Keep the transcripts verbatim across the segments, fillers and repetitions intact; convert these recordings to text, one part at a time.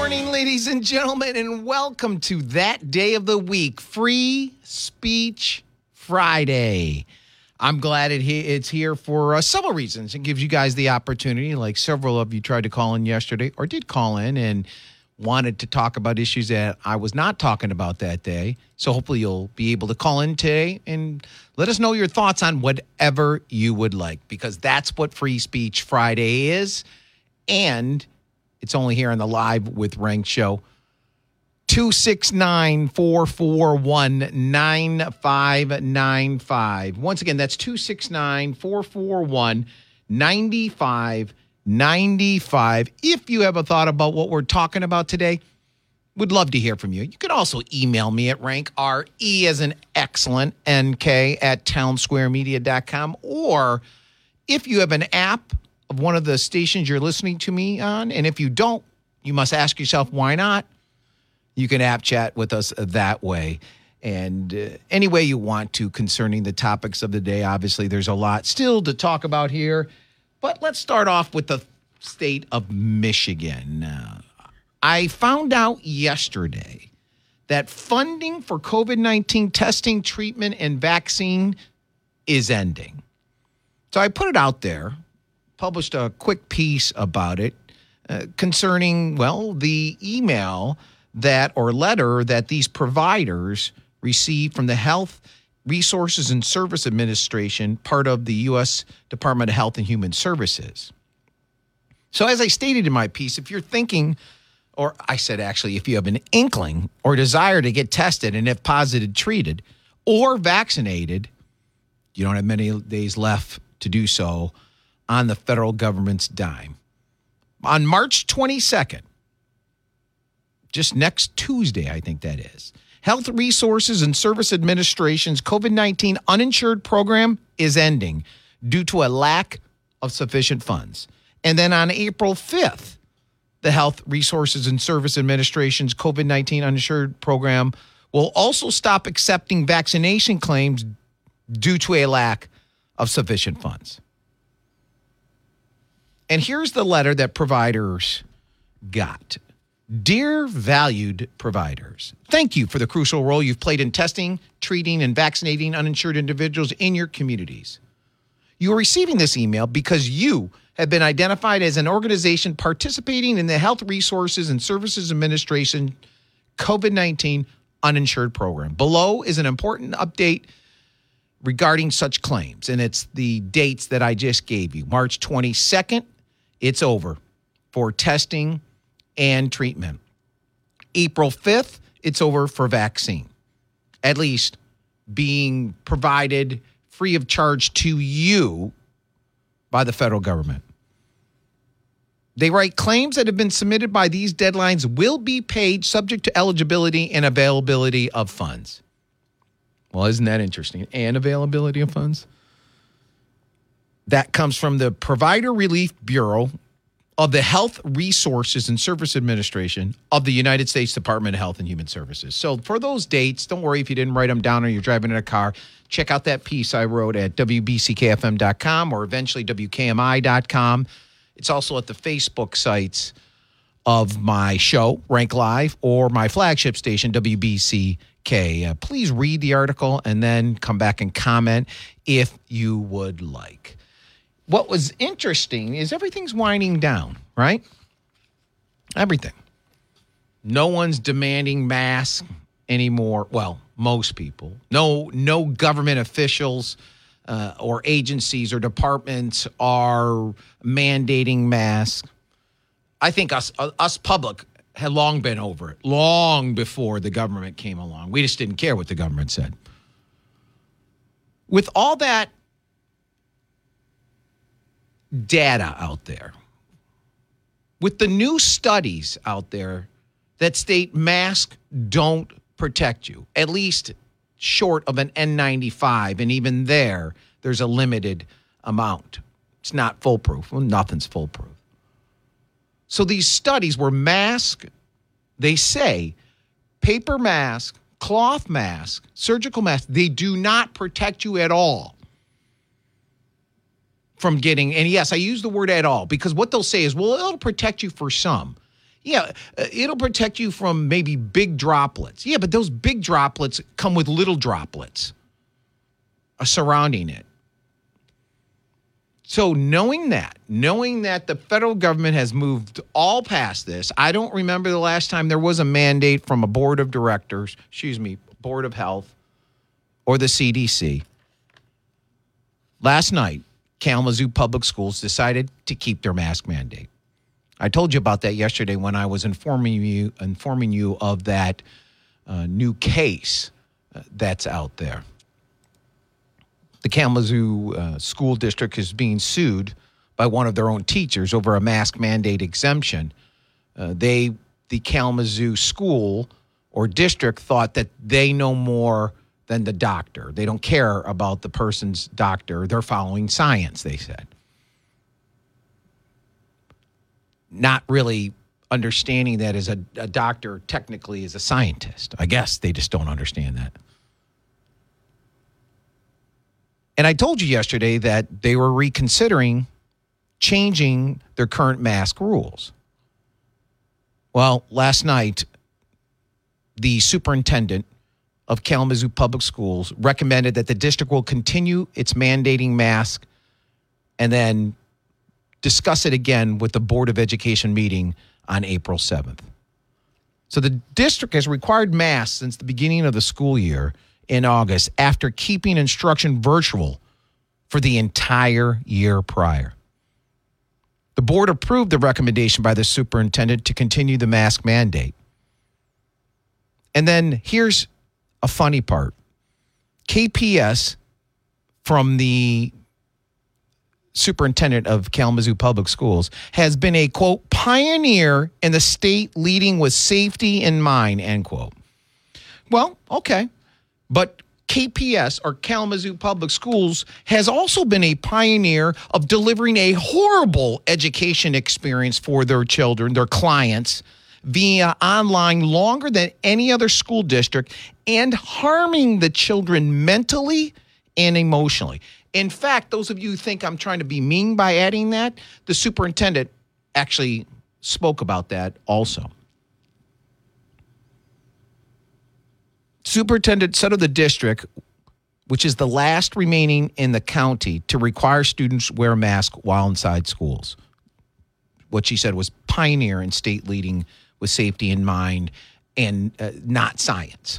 morning, ladies and gentlemen, and welcome to that day of the week, Free Speech Friday. I'm glad it he- it's here for uh, several reasons. It gives you guys the opportunity, like several of you tried to call in yesterday or did call in and wanted to talk about issues that I was not talking about that day. So hopefully you'll be able to call in today and let us know your thoughts on whatever you would like, because that's what Free Speech Friday is. And it's only here on the Live with Rank show. two six nine, four four one, nine five nine five. Once again, that's two six nine, four four one, nine five nine five. If you have a thought about what we're talking about today, would love to hear from you. You can also email me at rank, R E as an excellent, N K at townsquare media dot com. Or if you have an app of one of the stations you're listening to me on, and if you don't, you must ask yourself, why not? You can app chat with us that way. And uh, any way you want to concerning the topics of the day. Obviously, there's a lot still to talk about here. But let's start off with the state of Michigan. Uh, I found out yesterday that funding for COVID nineteen testing, treatment, and vaccine is ending. So I put it out there, published a quick piece about it uh, concerning, well, the email that or letter that these providers received from the Health Resources and Service Administration, part of the U S Department of Health and Human Services. So as I stated in my piece, if you're thinking, or I said actually, if you have an inkling or desire to get tested and if positive, treated or vaccinated, you don't have many days left to do so on the federal government's dime. On March twenty-second, just next Tuesday, I think that is, Health Resources and Service Administration's COVID nineteen uninsured program is ending due to a lack of sufficient funds. And then on April fifth, the Health Resources and Service Administration's COVID nineteen uninsured program will also stop accepting vaccination claims due to a lack of sufficient funds. And here's the letter that providers got. Dear valued providers, thank you for the crucial role you've played in testing, treating, and vaccinating uninsured individuals in your communities. You are receiving this email because you have been identified as an organization participating in the Health Resources and Services Administration COVID nineteen uninsured program. Below is an important update regarding such claims, and it's the dates that I just gave you. March twenty-second, it's over for testing and treatment. April fifth, it's over for vaccine, at least being provided free of charge to you by the federal government. They write, claims that have been submitted by these deadlines will be paid subject to eligibility and availability of funds. Well, isn't that interesting? And availability of funds? That comes from the Provider Relief Bureau of the Health Resources and Service Administration of the United States Department of Health and Human Services. So for those dates, don't worry if you didn't write them down or you're driving in a car. Check out that piece I wrote at W B C K F M dot com or eventually W K M I dot com. It's also at the Facebook sites of my show, Rank Live, or my flagship station, W B C K. Uh, please read the article and then come back and comment if you would like. What was interesting is everything's winding down, right? Everything. No one's demanding masks anymore. Well, most people. No, no government officials uh, or agencies or departments are mandating masks. I think us, uh, us public had long been over it, long before the government came along. We just didn't care what the government said. With all that data out there, with the new studies out there that state masks don't protect you, at least short of an N ninety-five, and even there, there's a limited amount. It's not foolproof. Well, nothing's foolproof. So these studies were masks, they say, paper mask, cloth mask, surgical mask, they do not protect you at all from getting, and yes, I use the word at all, because what they'll say is, well, it'll protect you for some. Yeah, uh, it'll protect you from maybe big droplets. Yeah, but those big droplets come with little droplets uh, surrounding it. So knowing that, knowing that the federal government has moved all past this, I don't remember the last time there was a mandate from a board of directors, excuse me, board of health, or the C D C. Last night, Kalamazoo Public Schools decided to keep their mask mandate. I told you about that yesterday when I was informing you, informing you of that uh, new case uh, that's out there. The Kalamazoo uh, School District is being sued by one of their own teachers over a mask mandate exemption. Uh, they, the Kalamazoo school or district, thought that they know more than the doctor. They don't care about the person's doctor. They're following science, they said. Not really understanding that as a, a doctor technically is a scientist. I guess they just don't understand that. And I told you yesterday that they were reconsidering changing their current mask rules. Well, last night, the superintendent of Kalamazoo Public Schools recommended that the district will continue its mandating mask and then discuss it again with the Board of Education meeting on April seventh. So the district has required masks since the beginning of the school year in August after keeping instruction virtual for the entire year prior. The board approved the recommendation by the superintendent to continue the mask mandate. And then here's a funny part. K P S, from the superintendent of Kalamazoo Public Schools, has been a, quote, pioneer in the state leading with safety in mind, end quote. Well, okay. But K P S, or Kalamazoo Public Schools, has also been a pioneer of delivering a horrible education experience for their children, their clients, via online longer than any other school district and harming the children mentally and emotionally. In fact, those of you who think I'm trying to be mean by adding that, the superintendent actually spoke about that also. Superintendent said of the district, which is the last remaining in the county to require students wear masks while inside schools. What she said was pioneer and state leading with safety in mind and uh, not science.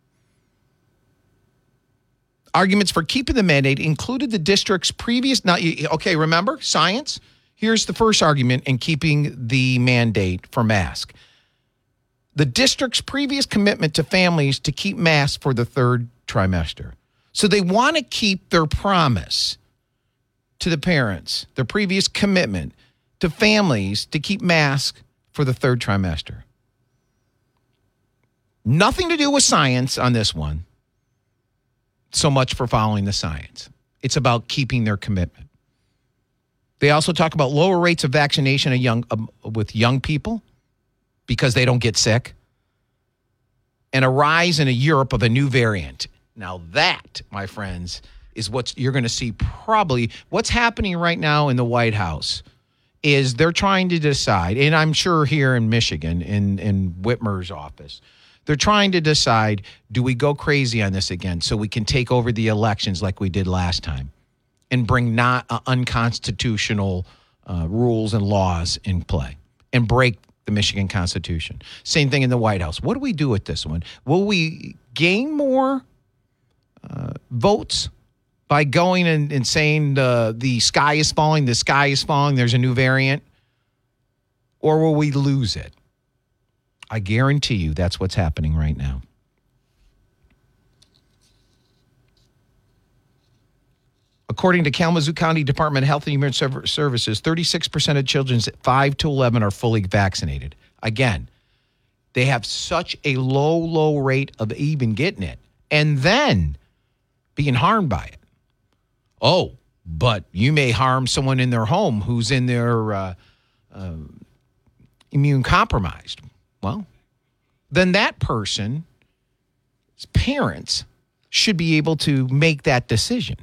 Arguments for keeping the mandate included the district's previous, not okay, remember, science? Here's the first argument in keeping the mandate for mask. The district's previous commitment to families to keep masks for the third trimester. So they want to keep their promise to the parents, their previous commitment to families to keep masks for the third trimester. Nothing to do with science on this one. So much for following the science. It's about keeping their commitment. They also talk about lower rates of vaccination of young, um, with young people because they don't get sick, and a rise in a Europe of a new variant. Now that, my friends, is what you're going to see probably. What's happening right now in the White House is they're trying to decide, and I'm sure here in Michigan, in, in Whitmer's office, they're trying to decide, do we go crazy on this again so we can take over the elections like we did last time and bring not uh, unconstitutional uh, rules and laws in play and break the Michigan Constitution? Same thing in the White House. What do we do with this one? Will we gain more uh, votes by going and, and saying the, the sky is falling, the sky is falling, there's a new variant? Or will we lose it? I guarantee you that's what's happening right now. According to Kalamazoo County Department of Health and Human Services, thirty-six percent of children five to eleven are fully vaccinated. Again, they have such a low, low rate of even getting it and then being harmed by it. Oh, but you may harm someone in their home who's in their uh, uh, immune compromised. Well, then that person's parents should be able to make that decision.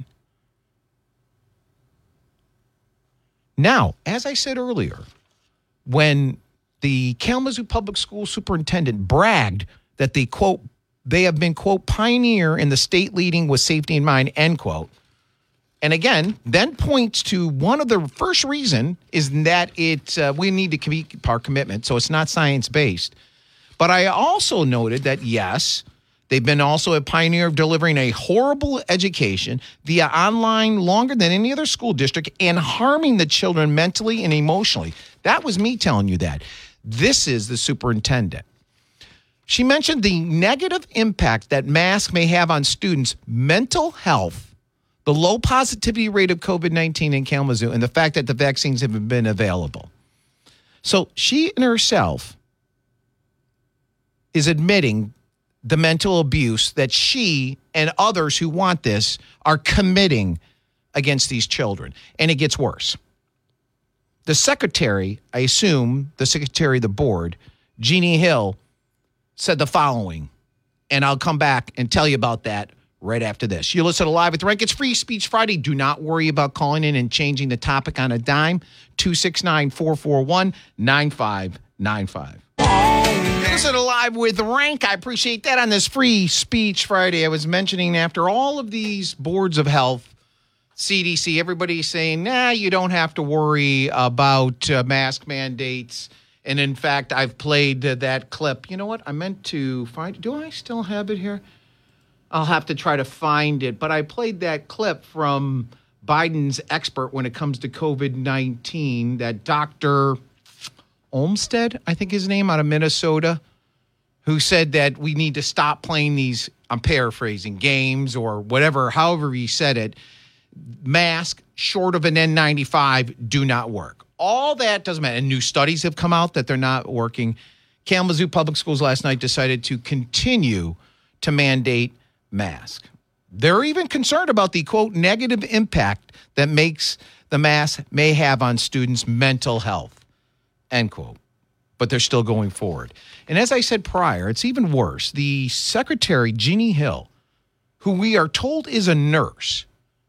Now, as I said earlier, when the Kalamazoo Public School superintendent bragged that the, quote, they have been, quote, pioneer in the state leading with safety in mind, end quote. And again, then points to one of the first reason is that it uh, we need to keep our commitment, so it's not science-based. But I also noted that, yes, they've been also a pioneer of delivering a horrible education via online longer than any other school district and harming the children mentally and emotionally. That was me telling you that. This is the superintendent. She mentioned the negative impact that masks may have on students' mental health, the low positivity rate of COVID nineteen in Kalamazoo, and the fact that the vaccines haven't been available. So she and herself is admitting the mental abuse that she and others who want this are committing against these children. And it gets worse. The secretary, I assume the secretary of the board, Jeannie Hill, said the following, and I'll come back and tell you about that right after this. You listen to Live with Rank. It's Free Speech Friday. Do not worry about calling in and changing the topic on a dime. two six nine, four four one, nine five nine five. You listen to Live with Rank. I appreciate that on this Free Speech Friday. I was mentioning after all of these boards of health, C D C, everybody's saying, nah, you don't have to worry about uh, mask mandates. And in fact, I've played uh, that clip. You know what? I meant to find, do I still have it here? I'll have to try to find it. But I played that clip from Biden's expert when it comes to COVID nineteen, that Doctor Olmstead, I think his name, out of Minnesota, who said that we need to stop playing these, I'm paraphrasing, games or whatever, however he said it. Mask short of an N ninety-five do not work. All that doesn't matter. And new studies have come out that they're not working. Kalamazoo Public Schools last night decided to continue to mandate mask. They're even concerned about the, quote, negative impact that makes the mask may have on students' mental health, end quote. But they're still going forward. And as I said prior, it's even worse. The secretary, Jeannie Hill, who we are told is a nurse,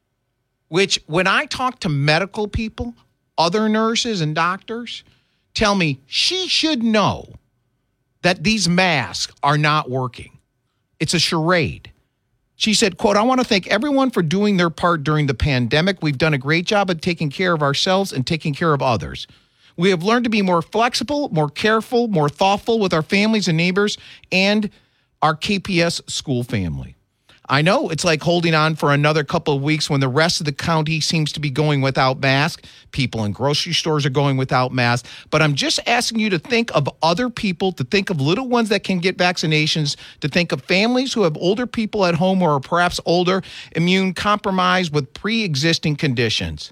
which when I talk to medical people, other nurses and doctors, tell me she should know that these masks are not working. It's a charade. She said, quote, I want to thank everyone for doing their part during the pandemic. We've done a great job of taking care of ourselves and taking care of others. We have learned to be more flexible, more careful, more thoughtful with our families and neighbors and our K P S school family. I know it's like holding on for another couple of weeks when the rest of the county seems to be going without masks. People in grocery stores are going without masks. But I'm just asking you to think of other people, to think of little ones that can get vaccinations, to think of families who have older people at home or are perhaps older, immune compromised with pre-existing conditions.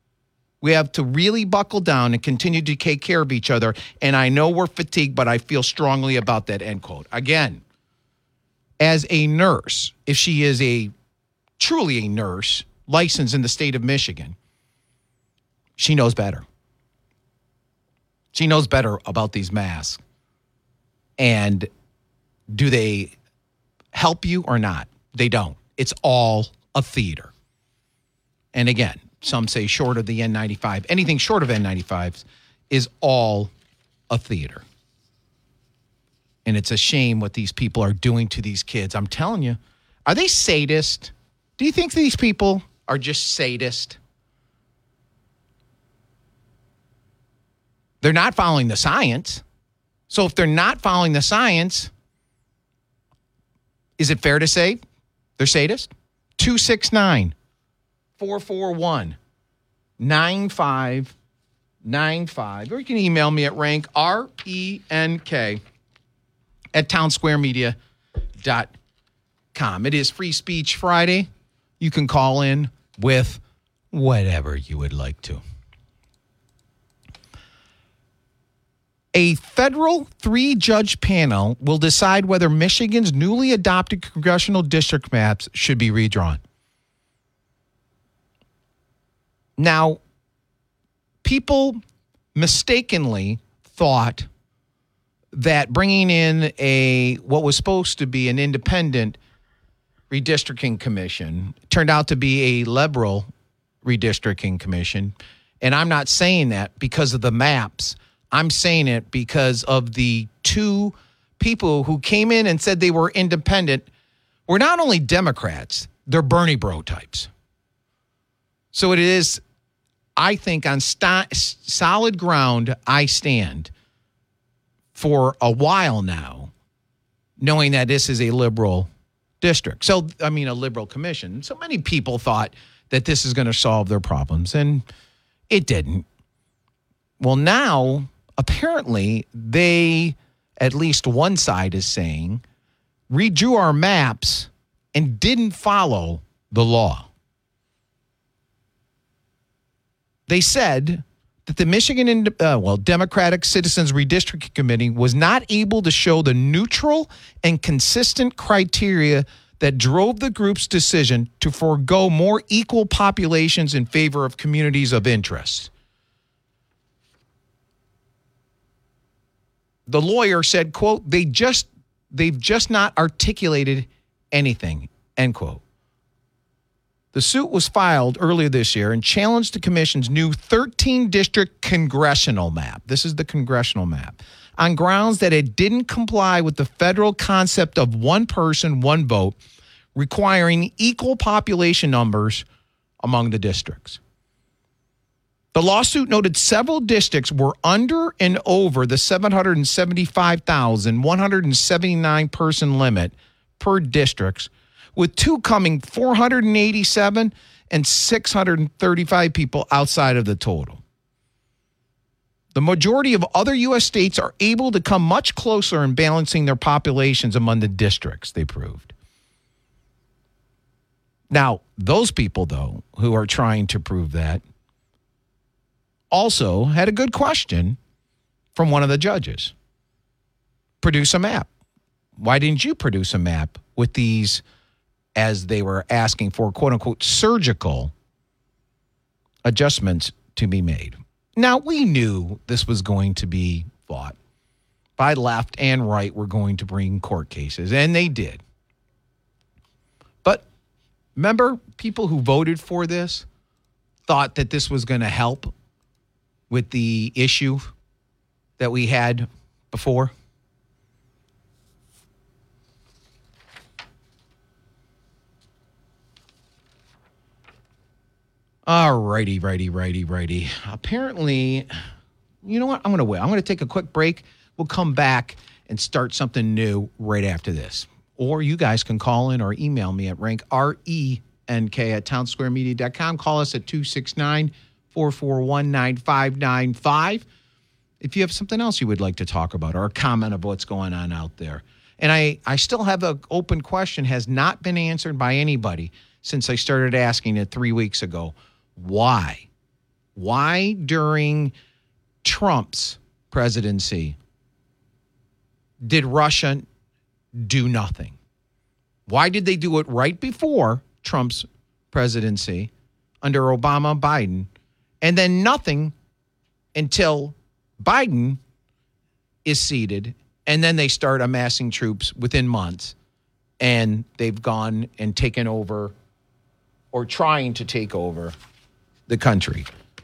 We have to really buckle down and continue to take care of each other. And I know we're fatigued, but I feel strongly about that, end quote. Again, as a nurse, if she is a truly a nurse licensed in the state of Michigan, she knows better. She knows better about these masks. And do they help you or not? They don't. It's all a theater. And again, some say short of the N ninety-five, anything short of N ninety-fives is all a theater. And it's a shame what these people are doing to these kids. I'm telling you, are they sadists? Do you think these people are just sadists? They're not following the science. So if they're not following the science, is it fair to say they're sadists? two six nine, four four one, nine five nine five. Or you can email me at rank, R E N K, at townsquaremedia dot com. It is Free Speech Friday. You can call in with whatever you would like to. A federal three-judge panel will decide whether Michigan's newly adopted congressional district maps should be redrawn. Now, people mistakenly thought that bringing in a what was supposed to be an independent redistricting commission turned out to be a liberal redistricting commission. And I'm not saying that because of the maps. I'm saying it because of the two people who came in and said they were independent were not only Democrats, they're Bernie bro types. So it is, I think, on st- solid ground, I stand for a while now, knowing that this is a liberal district. So, I mean, a liberal commission. So many people thought that this is going to solve their problems, and it didn't. Well, now, apparently, they, at least one side is saying, redrew our maps and didn't follow the law. They said that the Michigan, uh, well, Democratic Citizens Redistricting Committee was not able to show the neutral and consistent criteria that drove the group's decision to forego more equal populations in favor of communities of interest. The lawyer said, quote, they just, they've just not articulated anything, end quote. The suit was filed earlier this year and challenged the commission's new thirteen-district congressional map. This is the congressional map. On grounds that it didn't comply with the federal concept of one person, one vote, requiring equal population numbers among the districts. The lawsuit noted several districts were under and over the seven hundred seventy-five thousand one hundred seventy-nine person limit per districts, with two coming four hundred eighty-seven and six hundred thirty-five people outside of the total. The majority of other U S states are able to come much closer in balancing their populations among the districts, they proved. Now, those people, though, who are trying to prove that, also had a good question from one of the judges. Produce a map. Why didn't you produce a map with these, as they were asking for, quote unquote, surgical adjustments to be made? Now, we knew this was going to be fought. By left and right were going to bring court cases, and they did. But remember, people who voted for this thought that this was going to help with the issue that we had before? All righty, righty, righty, righty. Apparently, you know what? I'm going to wait. I'm going to take a quick break. We'll come back and start something new right after this. Or you guys can call in or email me at rank, R E N K, at town square media dot com. Call us at two six nine, four four one, nine five nine five if you have something else you would like to talk about or a comment of what's going on out there. And I, I still have an open question, has not been answered by anybody since I started asking it three weeks ago. Why? Why during Trump's presidency did Russia do nothing? Why did they do it right before Trump's presidency under Obama, Biden, and then nothing until Biden is seated, and then they start amassing troops within months, and they've gone and taken over or trying to take over the country?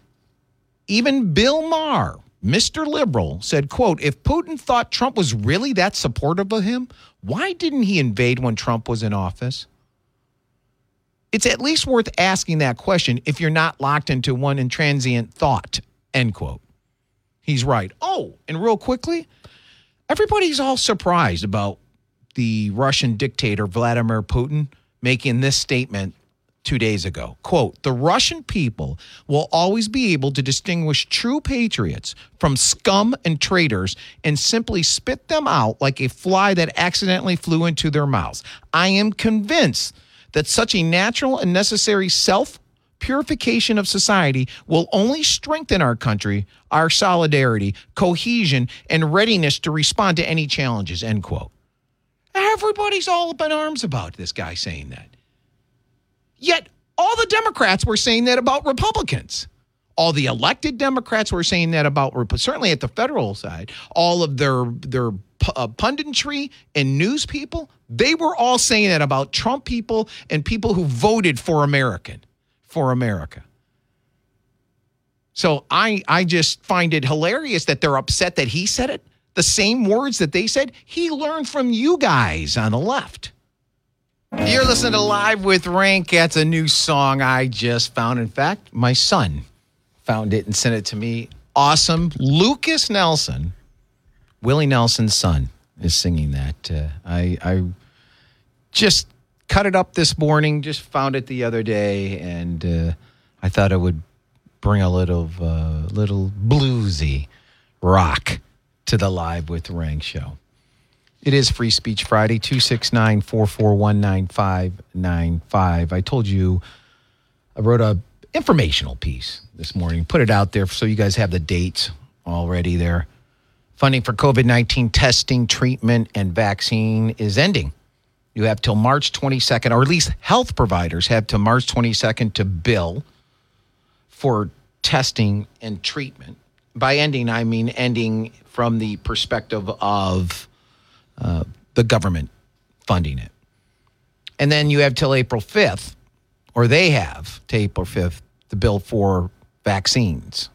Even Bill Maher, Mister Liberal, said, quote, if Putin thought Trump was really that supportive of him, why didn't he invade when Trump was in office? It's at least worth asking that question if you're not locked into one intransient thought, end quote. He's right. Oh, and real quickly, everybody's all surprised about the Russian dictator Vladimir Putin making this statement two days ago. Quote, the Russian people will always be able to distinguish true patriots from scum and traitors and simply spit them out like a fly that accidentally flew into their mouths. I am convinced that such a natural and necessary self-purification of society will only strengthen our country, our solidarity, cohesion, and readiness to respond to any challenges, end quote. Everybody's all up in arms about this guy saying that. Yet all the Democrats were saying that about Republicans. All the elected Democrats were saying that about, certainly at the federal side, all of their their uh, punditry and news people, they were all saying that about Trump people and people who voted for American, for America. So I, I just find it hilarious that they're upset that he said it. The same words that they said, he learned from you guys on the left. You're listening to Live with Rank. That's a new song I just found. In fact, my son found it and sent it to me. Awesome. Lucas Nelson, Willie Nelson's son, is singing that. Uh, I, I just cut it up this morning, just found it the other day, and uh, I thought it would bring a little, uh, little bluesy rock to the Live with Rank show. It is Free Speech Friday, two six nine, four four one, nine five nine five. I told you I wrote a informational piece this morning, put it out there so you guys have the dates already there. Funding for COVID nineteen testing, treatment, and vaccine is ending. You have till March twenty-second, or at least health providers have till March twenty-second to bill for testing and treatment. By ending, I mean ending from the perspective of uh, the government funding it. And then you have till April fifth, or they have till April fifth, to bill for vaccines.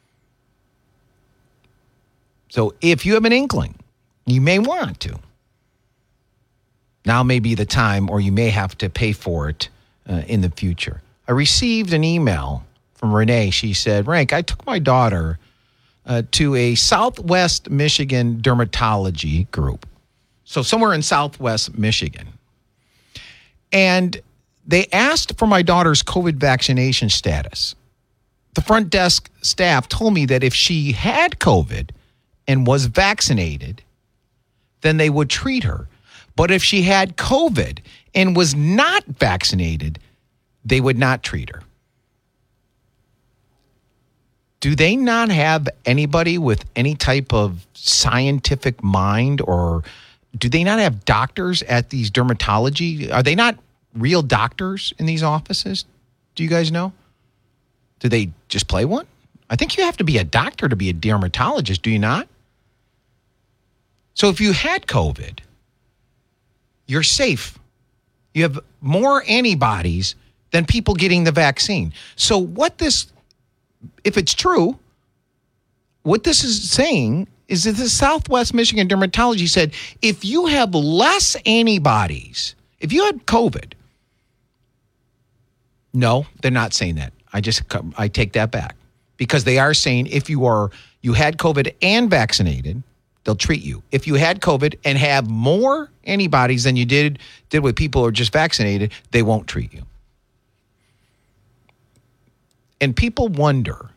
So if you have an inkling, you may want to. Now may be the time, or you may have to pay for it uh, in the future. I received an email from Renee. She said, Rank, I took my daughter uh, to a Southwest Michigan dermatology group. So somewhere in Southwest Michigan. And they asked for my daughter's COVID vaccination status. The front desk staff told me that if she had COVID and was vaccinated, then they would treat her. But if she had COVID and was not vaccinated, they would not treat her. Do they not have anybody with any type of scientific mind, or do they not have doctors at these dermatology? Are they not real doctors in these offices? Do you guys know? Do they just play one? I think you have to be a doctor to be a dermatologist, do you not? So if you had COVID, you're safe. You have more antibodies than people getting the vaccine. So what this, if it's true, what this is saying is that the Southwest Michigan Dermatology said, if you have less antibodies, if you had COVID, no, they're not saying that. I just, I take that back, because they are saying if you are, you had COVID and vaccinated, they'll treat you. If you had COVID and have more antibodies than you did, did with people who are just vaccinated, they won't treat you. And people wonder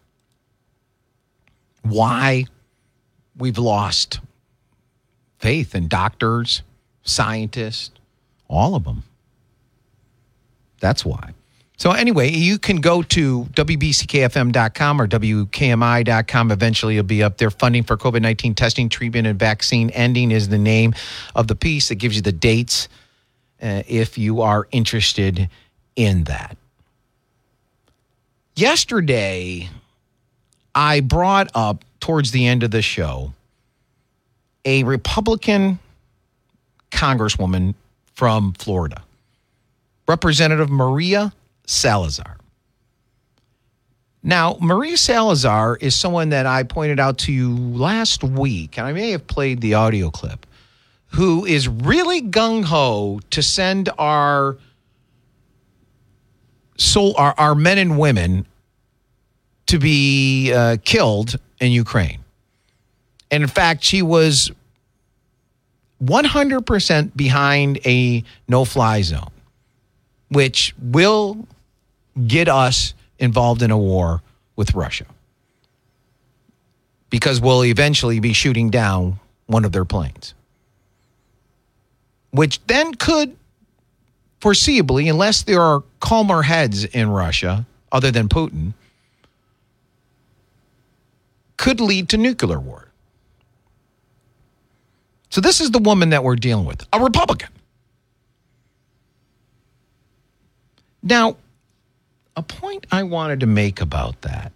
why we've lost faith in doctors, scientists, all of them. That's why. So anyway, you can go to W B C K F M dot com or W K M I dot com. Eventually, it'll be up there. Funding for COVID nineteen testing, treatment, and vaccine ending is the name of the piece. It gives you the dates uh, if you are interested in that. Yesterday, I brought up towards the end of the show a Republican congresswoman from Florida, Representative Maria Salazar. Now, Maria Salazar is someone that I pointed out to you last week, and I may have played the audio clip, who is really gung-ho to send our soul, our, our men and women to be uh, killed in Ukraine. And in fact, she was one hundred percent behind a no-fly zone, which will get us involved in a war with Russia, because we'll eventually be shooting down one of their planes, which then could foreseeably, unless there are calmer heads in Russia other than Putin, could lead to nuclear war. So this is the woman that we're dealing with, a Republican. Now, a point I wanted to make about that,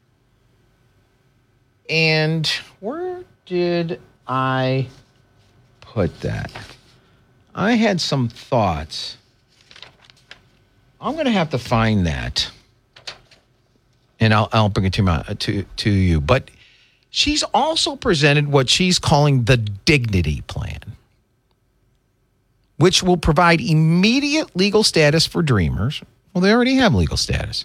and where did I put that? I had some thoughts. I'm going to have to find that. and I'll, I'll bring it to, my, to, to you. But she's also presented what she's calling the Dignity Plan, which will provide immediate legal status for Dreamers. Well, they already have legal status.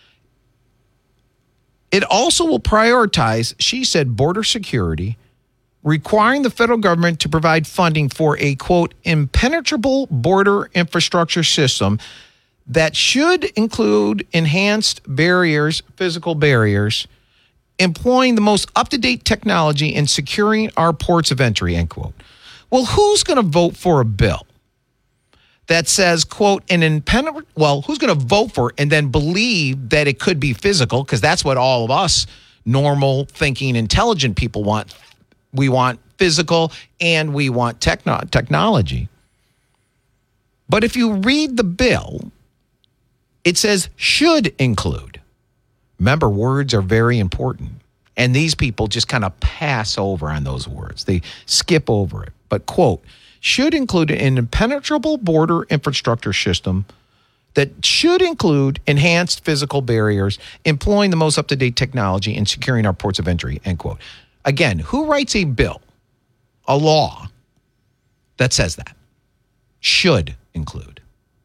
It also will prioritize, she said, border security, requiring the federal government to provide funding for a, quote, impenetrable border infrastructure system that should include enhanced barriers, physical barriers, employing the most up-to-date technology and securing our ports of entry, end quote. Well, who's going to vote for a bill that says, quote, an impenetrable, well, who's going to vote for it and then believe that it could be physical? Because that's what all of us normal thinking, intelligent people want. We want physical and we want techno- technology. But if you read the bill, it says should include. Remember, words are very important. And these people just kind of pass over on those words. They skip over it. But, quote, should include an impenetrable border infrastructure system that should include enhanced physical barriers, employing the most up-to-date technology, and securing our ports of entry, end quote. Again, who writes a bill, a law, that says that? Should include.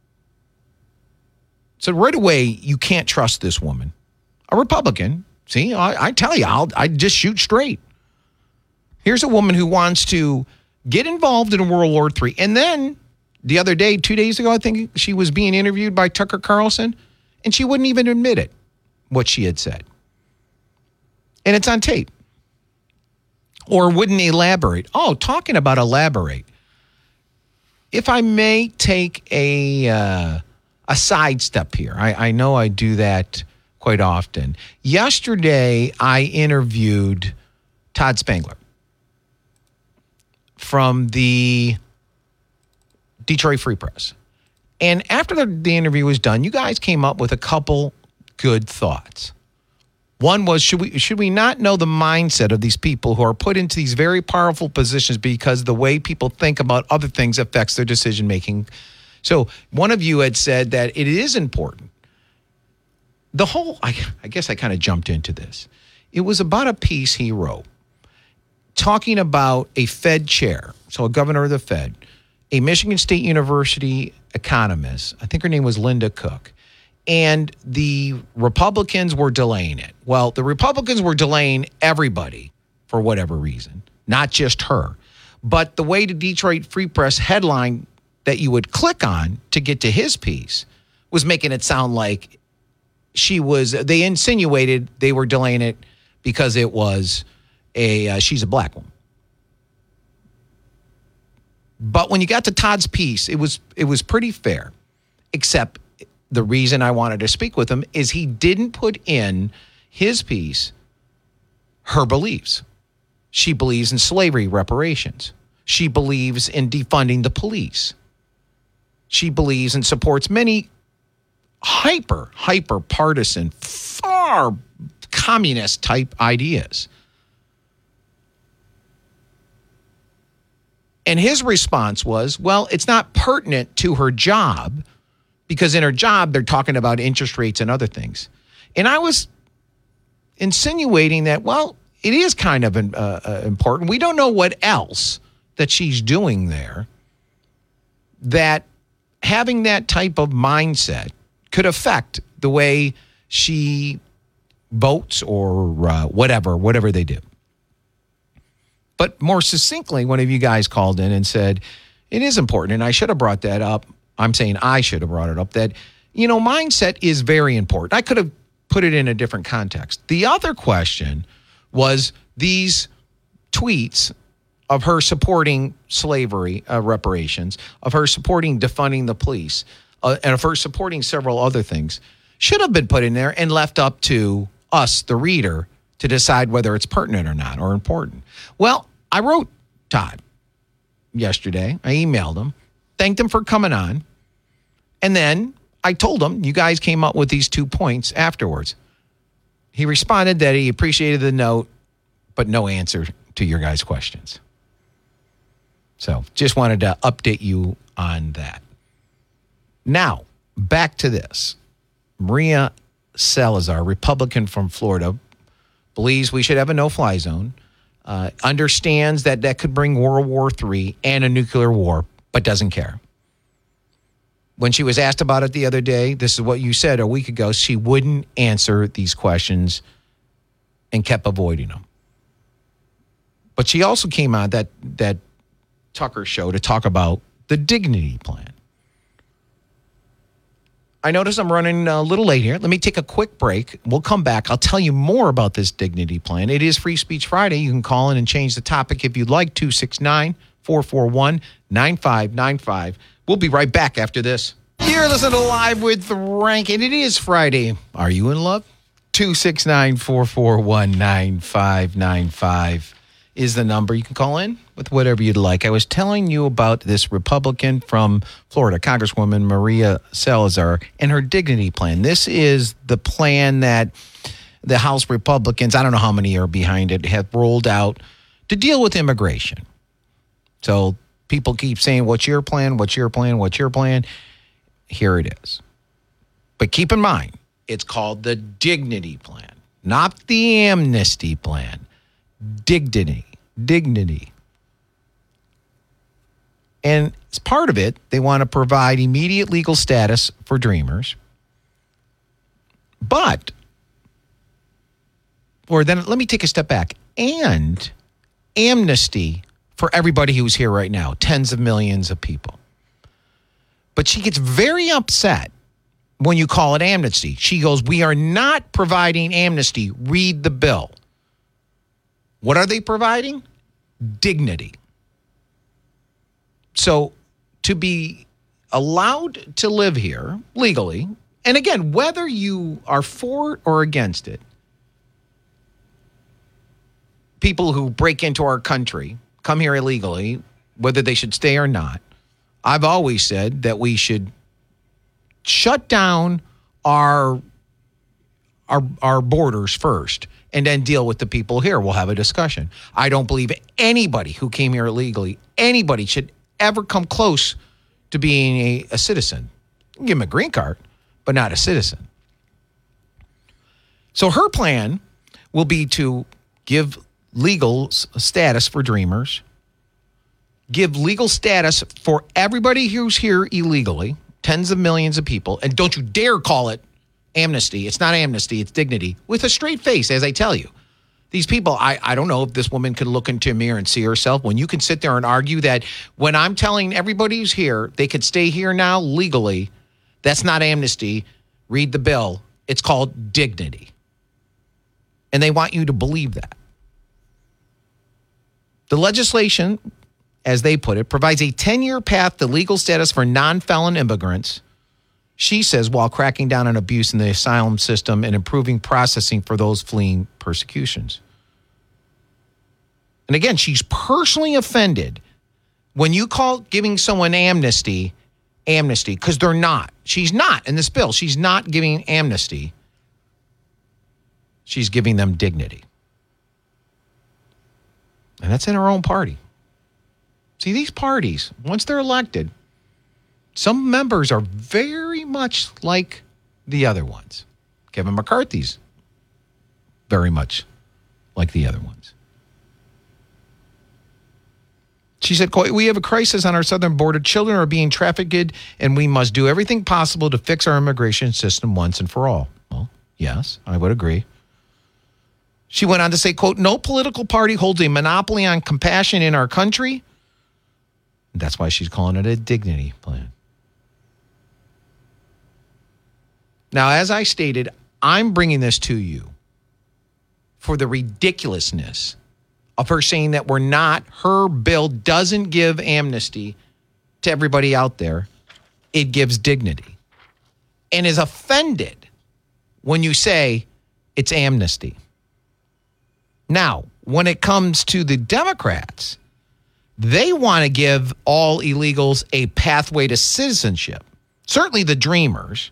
So right away, you can't trust this woman. A Republican. See, I, I tell you, I'll I just shoot straight. Here's a woman who wants to get involved in World War Three. And then the other day, two days ago, I think she was being interviewed by Tucker Carlson, and she wouldn't even admit it, what she had said. And it's on tape. Or wouldn't elaborate. Oh, talking about elaborate. If I may take a uh, a sidestep here, I, I know I do that quite often. Yesterday, I interviewed Todd Spangler from the Detroit Free Press. And after the, the interview was done, you guys came up with a couple good thoughts. One was, should we should we not know the mindset of these people who are put into these very powerful positions because the way people think about other things affects their decision making? So one of you had said that it is important. The whole, I, I guess I kind of jumped into this. It was about a piece he wrote talking about a Fed chair, so a governor of the Fed, a Michigan State University economist. I think her name was Linda Cook. And the Republicans were delaying it. Well, the Republicans were delaying everybody for whatever reason, not just her. But the way the Detroit Free Press headline that you would click on to get to his piece was making it sound like she was, they insinuated they were delaying it because it was a, uh, she's a black woman. But when you got to Todd's piece, it was, it was pretty fair, except the reason I wanted to speak with him is he didn't put in his piece her beliefs. She believes in slavery reparations. She believes in defunding the police. She believes and supports many hyper, hyper partisan, far communist type ideas. And his response was, well, it's not pertinent to her job because in her job, they're talking about interest rates and other things. And I was insinuating that, well, it is kind of uh, uh, important. We don't know what else that she's doing there, that having that type of mindset could affect the way she votes or uh, whatever, whatever they do. But more succinctly, one of you guys called in and said, it is important, and I should have brought that up. I'm saying I should have brought it up, that, you know, mindset is very important. I could have put it in a different context. The other question was these tweets of her supporting slavery uh, reparations, of her supporting defunding the police, uh, and of her supporting several other things should have been put in there and left up to us, the reader, to decide whether it's pertinent or not or important. Well, I wrote Todd yesterday. I emailed him, thanked him for coming on, and then I told him you guys came up with these two points afterwards. He responded that he appreciated the note, but no answer to your guys' questions. So just wanted to update you on that. Now, back to this. Maria Salazar, Republican from Florida, believes we should have a no-fly zone, uh, understands that that could bring World War Three and a nuclear war, but doesn't care. When she was asked about it the other day, this is what you said a week ago, she wouldn't answer these questions and kept avoiding them. But she also came on that, that Tucker show to talk about the Dignity Plan. I notice I'm running a little late here. Let me take a quick break. We'll come back. I'll tell you more about this Dignity Plan. It is Free Speech Friday. You can call in and change the topic if you'd like. two six nine, four four one, nine five nine five. We'll be right back after this. You're listening to Live with Rankin. It is Friday. Are you in love? two six nine, four four one, nine five nine five is the number. You can call in with whatever you'd like. I was telling you about this Republican from Florida, Congresswoman Maria Salazar, and her Dignity Plan. This is the plan that the House Republicans, I don't know how many are behind it, have rolled out to deal with immigration. So people keep saying, what's your plan? What's your plan? What's your plan? Here it is. But keep in mind, it's called the Dignity Plan, not the Amnesty Plan. Dignity, dignity. And as part of it, they want to provide immediate legal status for dreamers. But, or then let me take a step back, and amnesty for everybody who's here right now, tens of millions of people. But she gets very upset when you call it amnesty. She goes, we are not providing amnesty. Read the bill. What are they providing? Dignity. So to be allowed to live here legally, and again, whether you are for or against it, people who break into our country, come here illegally, whether they should stay or not, I've always said that we should shut down our our, our borders first and then deal with the people here. We'll have a discussion. I don't believe anybody who came here illegally, anybody should ever come close to being a, a citizen. Give them a green card, but not a citizen. So her plan will be to give legal status for dreamers, give legal status for everybody who's here illegally, tens of millions of people, and don't you dare call it amnesty. It's not amnesty, it's dignity, with a straight face, as I tell you. These people, I, I don't know if this woman could look into a mirror and see herself. When you can sit there and argue that when I'm telling everybody who's here, they could stay here now legally, that's not amnesty. Read the bill. It's called dignity. And they want you to believe that. The legislation, as they put it, provides a ten-year path to legal status for non-felon immigrants, she says, while cracking down on abuse in the asylum system and improving processing for those fleeing persecutions. And again, she's personally offended when you call giving someone amnesty, amnesty, because they're not. She's not in this bill. She's not giving amnesty. She's giving them dignity. And that's in her own party. See, these parties, once they're elected, some members are very much like the other ones. Kevin McCarthy's very much like the other ones. She said, quote, we have a crisis on our southern border. Children are being trafficked, and we must do everything possible to fix our immigration system once and for all. Well, yes, I would agree. She went on to say, quote, no political party holds a monopoly on compassion in our country. That's why she's calling it a dignity plan. Now, as I stated, I'm bringing this to you for the ridiculousness of her saying that we're not, her bill doesn't give amnesty to everybody out there. It gives dignity. And is offended when you say it's amnesty. Now, when it comes to the Democrats, they want to give all illegals a pathway to citizenship. Certainly the dreamers.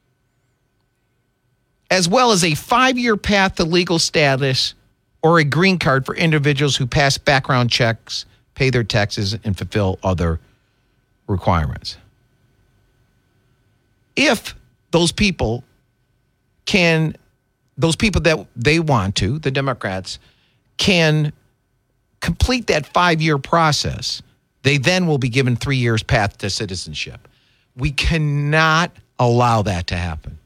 As well as a five-year path to legal status or a green card for individuals who pass background checks, pay their taxes, and fulfill other requirements. If those people can, those people that they want to, the Democrats, can complete that five-year process, they then will be given three years path to citizenship. We cannot allow that to happen.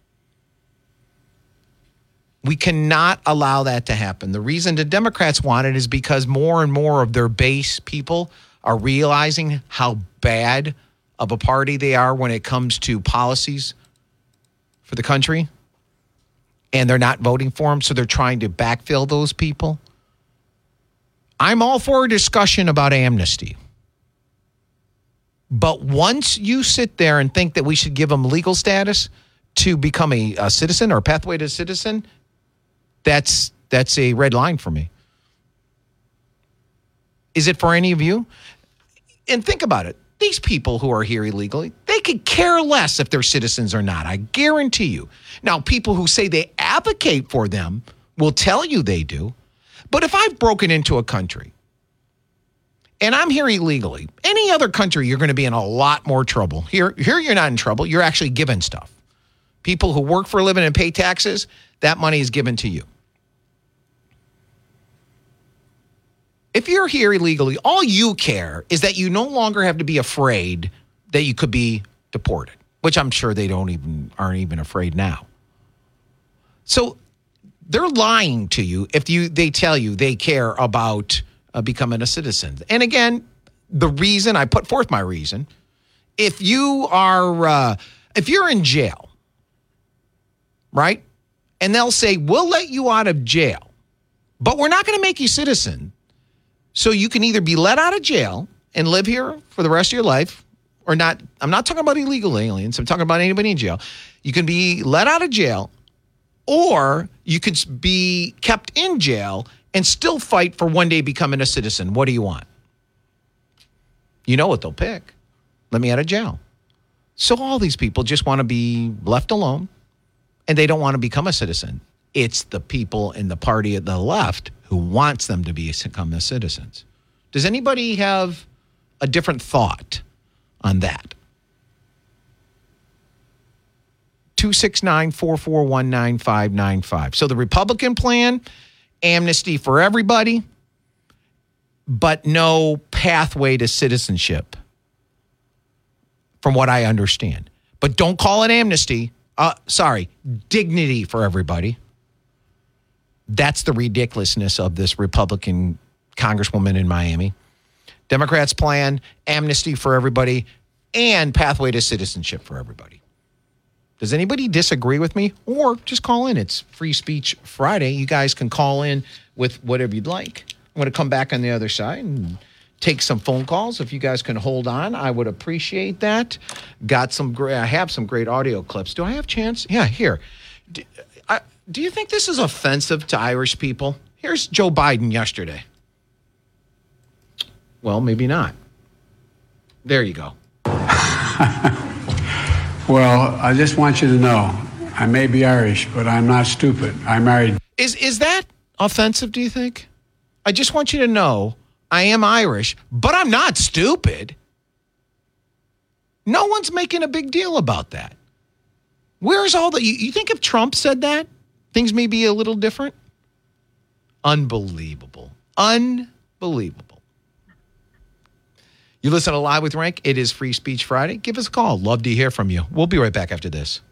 We cannot allow that to happen. The reason the Democrats want it is because more and more of their base people are realizing how bad of a party they are when it comes to policies for the country, and they're not voting for them, so they're trying to backfill those people. I'm all for a discussion about amnesty. But once you sit there and think that we should give them legal status to become a, a citizen or a pathway to citizen, that's that's a red line for me. Is it for any of you? And think about it. These people who are here illegally, they could care less if they're citizens or not. I guarantee you. Now, people who say they advocate for them will tell you they do. But if I've broken into a country and I'm here illegally, any other country, you're going to be in a lot more trouble. Here, here you're not in trouble. You're actually given stuff. People who work for a living and pay taxes, that money is given to you. If you're here illegally, all you care is that you no longer have to be afraid that you could be deported, which I'm sure they don't even aren't even afraid now. So they're lying to you if you they tell you they care about uh, becoming a citizen. And again, the reason I put forth my reason, if you are uh, if you're in jail, right, and they'll say we'll let you out of jail, but we're not going to make you citizen. So you can either be let out of jail and live here for the rest of your life or not. I'm not talking about illegal aliens. I'm talking about anybody in jail. You can be let out of jail, or you could be kept in jail and still fight for one day becoming a citizen. What do you want? You know what they'll pick. Let me out of jail. So all these people just want to be left alone, and they don't want to become a citizen. It's the people in the party at the left who wants them to be become the citizens. Does anybody have a different thought on that? two six nine, four four one, nine five nine five. So the Republican plan, amnesty for everybody, but no pathway to citizenship, from what I understand. But don't call it amnesty. Uh, sorry, dignity for everybody. That's the ridiculousness of this Republican congresswoman in Miami. Democrats' plan, amnesty for everybody, and pathway to citizenship for everybody. Does anybody disagree with me? Or just call in. It's Free Speech Friday. You guys can call in with whatever you'd like. I'm going to come back on the other side and take some phone calls. If you guys can hold on, I would appreciate that. Got some great, I have some great audio clips. Do I have a chance? Yeah, here. Do, I, do you think this is offensive to Irish people? Here's Joe Biden yesterday. Well, maybe not. There you go. Well, I just want you to know, I may be Irish, but I'm not stupid. I married. Is is that offensive, do you think? I just want you to know I am Irish, but I'm not stupid. No one's making a big deal about that. Where's all the... You, you think if Trump said that, things may be a little different? Unbelievable. Unbelievable. You listen to Live with Rank. It is Free Speech Friday. Give us a call. Love to hear from you. We'll be right back after this.